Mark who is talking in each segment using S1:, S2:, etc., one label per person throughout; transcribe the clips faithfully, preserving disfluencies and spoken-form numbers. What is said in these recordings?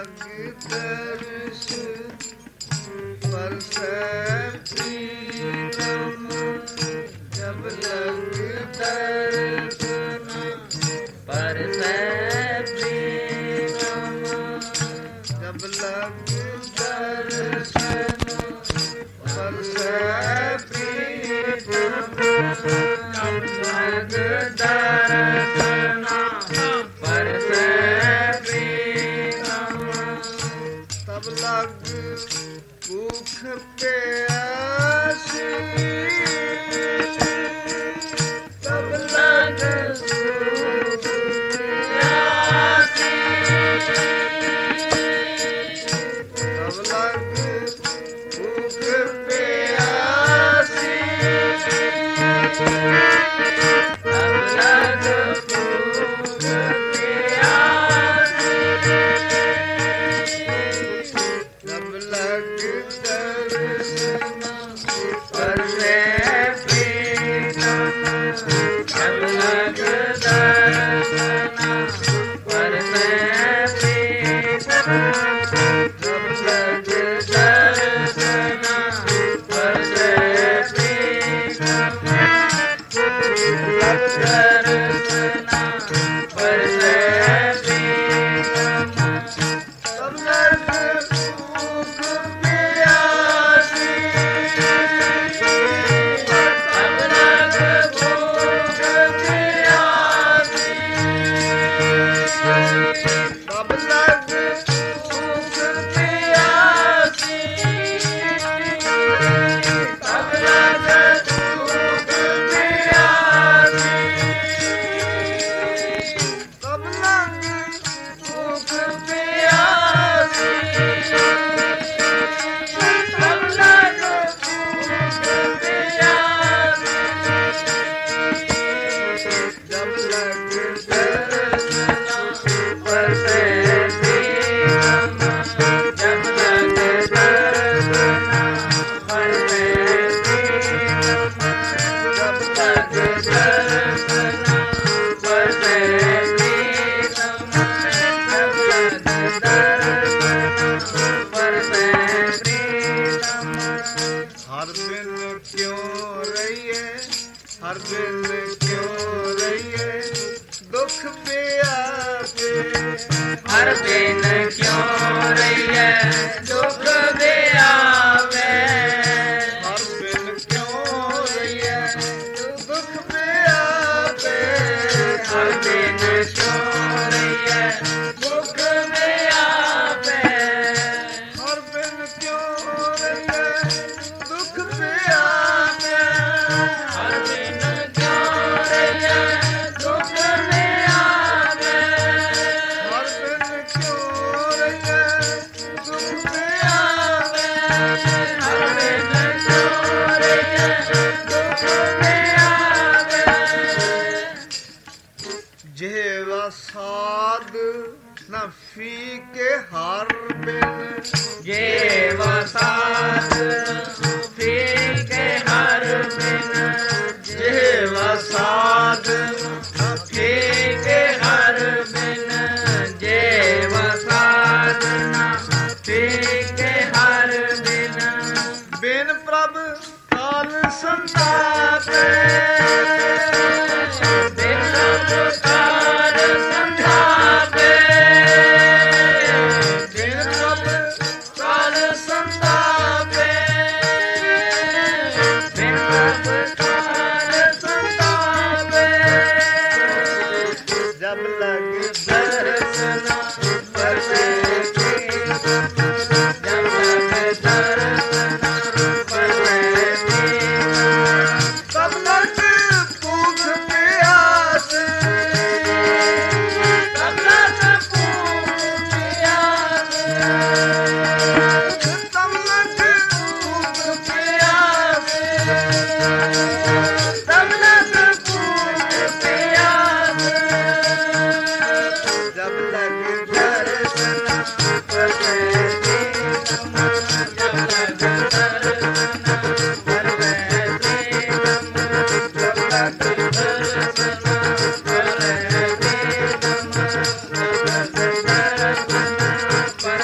S1: पर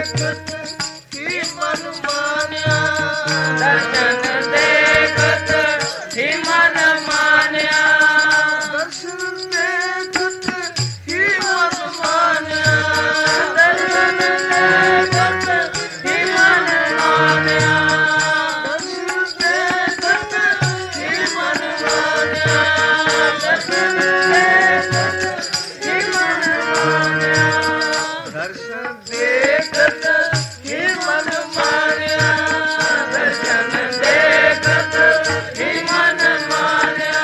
S1: ਦੇਖਤ ਹੀ ਮਨ ਮਾਨਿਆ,
S2: ਦਰਸ਼ਨ ਦੇਖਤ ਹੀ ਮਨ ਮਾਨਿਆ,
S1: ਦਰਸ਼ਨ ਦੇਖਤ ਹੀ ਮਨ ਮਾਨਿਆ,
S2: ਦਰਸ਼ਨ ਦੇਖਤ ਹੀ ਮਨ ਮਾਨਿਆ,
S1: ਦਰਸ਼ਨ ਦੇਖਤ ਹੀ ਮਨ ਮਾਨਿਆ,
S2: ਦਰਸ਼ਨ ਦੇਖਤ ਹੀ ਮਨ ਮਾਨਿਆ,
S1: ਦਰਸ਼ਨ ਦੇਖਤ ਹੀ ਮਨ ਮਾਨਿਆ,
S2: ਦਰਸ਼ਨ ਦੇਖਤ ਹੀ ਮਨ ਮਾਨਿਆ,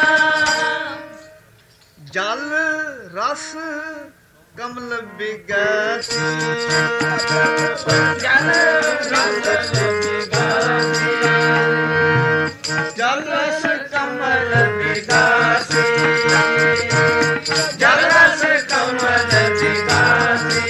S1: ਜਲ ਰਸ ਕਮਲ ਬਿਗਾਸੀ,
S2: ਜਲ ਰਸ ਬਿਗਾਸੀ,
S1: ਜਲ ਰਸ
S2: ਕਮਲ ਬਿਗਾਸੀ, ਜਲ ਰਸ ਕਮਲ ਬਿਗਾਸੀ,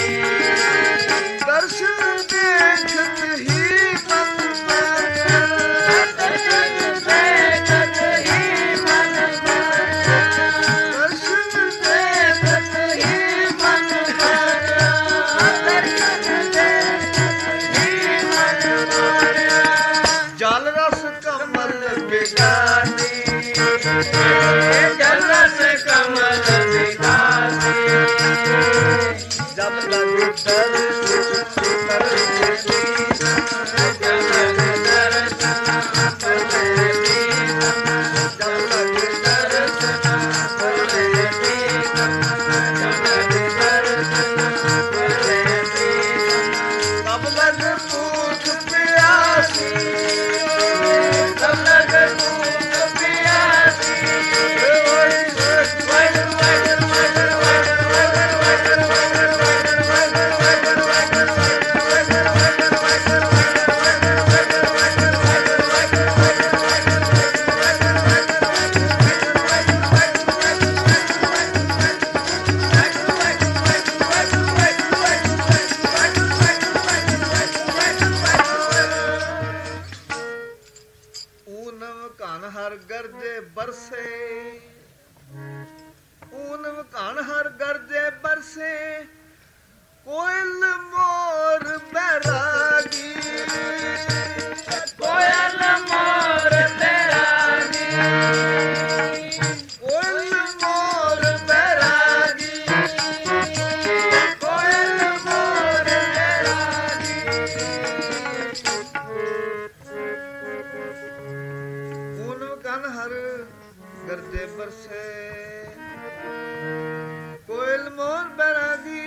S1: ਦਰਸ਼ਨ ਦੇਖਤ ਹੀ ਮਨ ਮਾਨਿਆ,
S2: ਦਰਸ਼ਨ ਦੇਖਤ ਹੀ ਮਨ ਮਾਨਿਆ,
S1: ਦਰਸ਼ਨ ਦੇਖਤ ਹੀ ਮਨ ਮਾਨਿਆ,
S2: ਦਰਸ਼ਨ ਦੇਖਤ ਹੀ ਮਨ ਮਾਨਿਆ,
S1: ਜਲ ਰਸ ਕਮਲ ਬਿਗਾਸੀ,
S2: ਜਲ ਰਸ ਕਮਲ ਬਿਗਾਸੀ,
S1: ਜਬ ਲਗ ਦਰਸ ਕਰ ਦੇਖੀ,
S2: ਜਲ ਲਗ ਦਰਸ਼ਨ ਕਰੇ
S1: ਜਬ ਲਗ ਦਰਸ ਕਰ ਦੇਖੀ,
S2: ਜਲ ਲਗ ਦਰਸ਼ਨ ਕਰੇ
S1: ਤਬ ਲਗ ਭੂਖ ਪਿਆਸੀ,
S2: ਸਭ ਲਗ ਭੂਖ ਪਿਆਸੀ, ਵਾਹਿਗੁਰੂ ਵਾਹਿਗੁਰੂ ਵਾਹਿਗੁਰੂ ਵਾਹਿਗੁਰੂ ਵਾਹਿਗੁਰੂ
S1: ਊਨਮ ਘਨ ਹਰ ਗਰਜੇ ਬਰਸੇ, ਊਨਮ ਘਨ ਹਰ ਗਰਜੇ ਬਰਸੇ, ਕੋਇਲ ਮੋਰ ਬੈਰਾਗੀ,
S2: ਕੋਇਲ ਮੋਰ ਬੈਰਾਗੀ,
S1: ਕੋਇਲ ਮੋਰ ਬੈਰਾਗੀ,
S2: ਕੋਇਲ ਮੋਰ ਬੈਰਾਗੀ,
S1: ਊਨਮ ਘਨ ਹਰ ਗਰਜੇ ਬਰਸੇ, ਕੋਇਲ ਮੋਰ ਬੈਰਾਗੀ,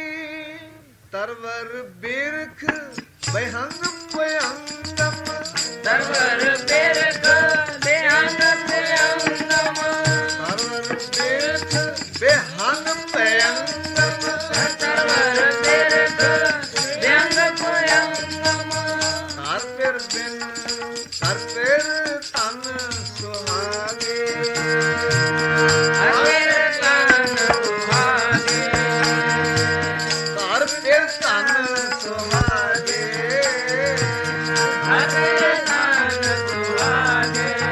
S1: ਤਰਵਰ ਬਿਰਖ ਬਹੰਗ ਭਯੰਗਮ,
S2: ਸਰਵਰ ਬਿਰਖ ਬਿਅੰਗ ਬਿਅੰਗਮ,
S1: ਸਰਵਰ ਬਿਰਖ ਬਹੰਗ ਭਯੰਗਮ,
S2: ਸਰਵਰ ਬਿਰਖ ਬਿਅੰਗ ਬਿਅੰਗਮ,
S1: ਹਰ ਪਿਰ ਬਿਨ ਹਰ ਪਿਰ ਤਨ ਸੁਹਾਗੇ,
S2: ਹਰਿ ਤਨ ਸੁਹਾਗੇ,
S1: ਹਰ ਪਿਰ ਤਨ ਸੁਹਾਗੇ,
S2: ਹਰਿ ਤਨ ਸੁਹਾਗੇ,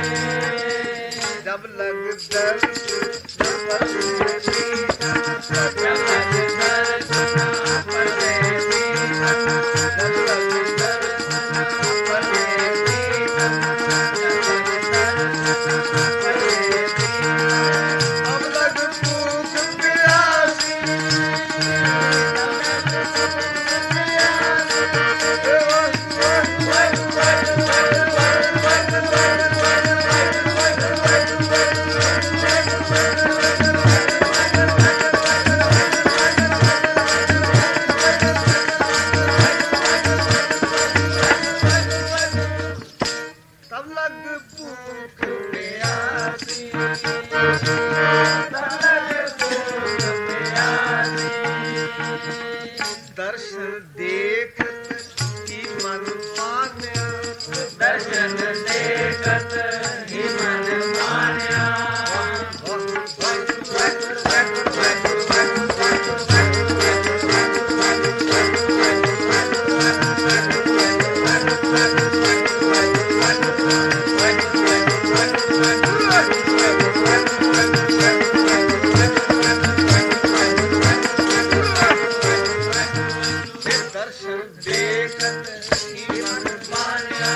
S1: देखत ही मन मानिया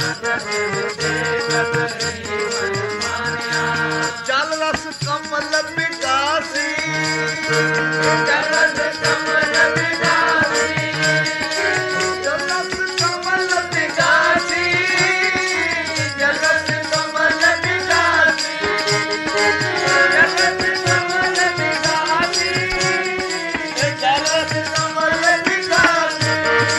S1: जल रस कमल विकासी जल रस कमल विकासी जल रस कमल विकासी जल रस कमल विकासी जल रस कमल विकासी जल रस कमल विकासी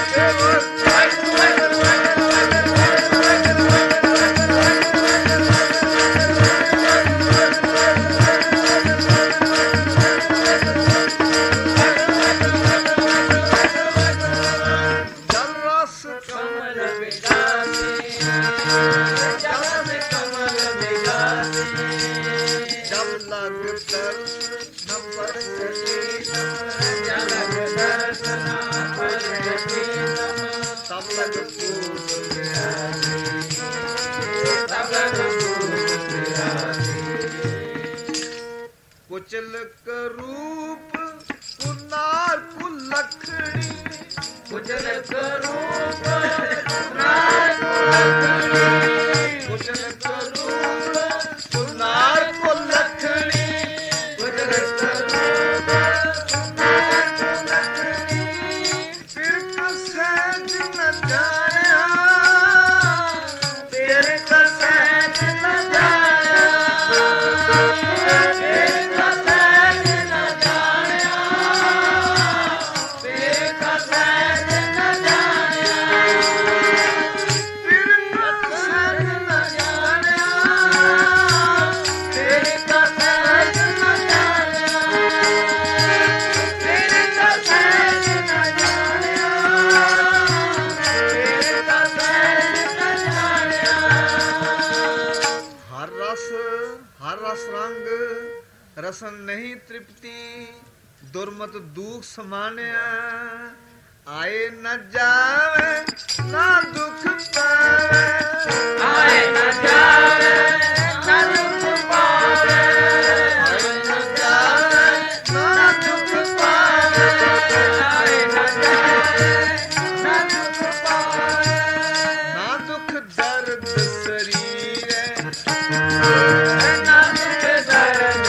S1: कुचल करूप कुनार कुलखड़ी कुचल करूप कुनार कुलखड़ी कुचल करूप कुनार कुलखड़ी कुचल करूप कुनार कुलखड़ी फिर कसैज न जाया फिर कसैज न जाया रसन नहीं तृप्ति दुर्मत दुख समान्या आए न जावे ना दुख पावे आए न जावे ना दुख पावे आए न जावे ना दुख पावे आए न जावे ना दुख पावे ना दुख दर्द शरीर ना दुख दर्द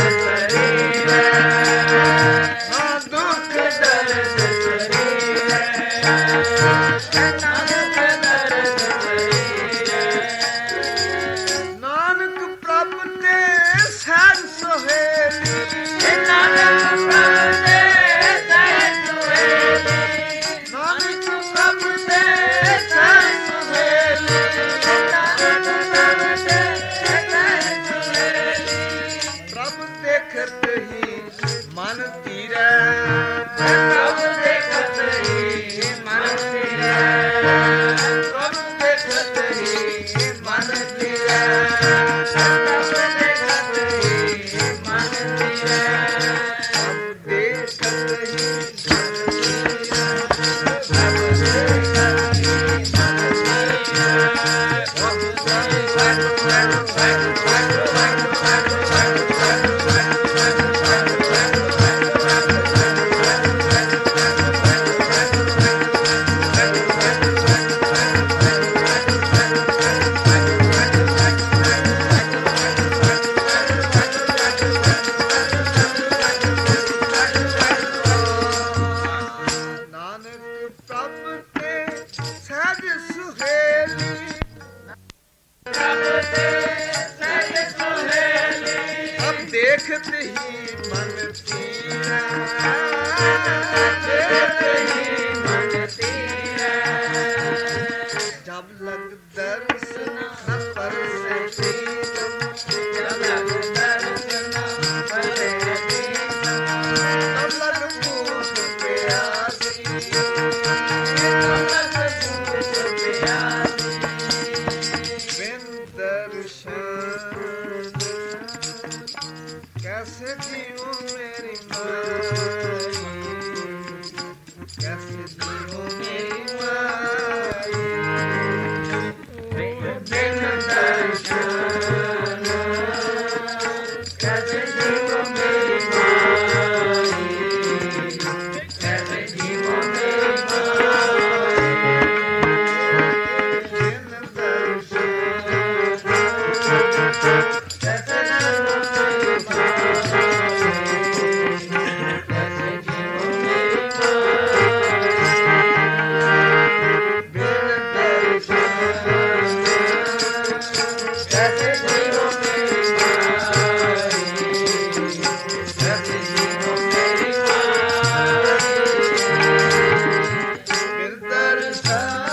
S1: देखत ही मन तीरा देखत ही मन तीरा जब लग दर्शन न परसे प्रीतम जब लग दर्शन न परसे प्रीतम तब लग भूख प्यासी तब लग भूख प्यासी बिन दर्शन कैसे जीऊं मेरी माई कैसे जीऊं मेरी माई ਰਾ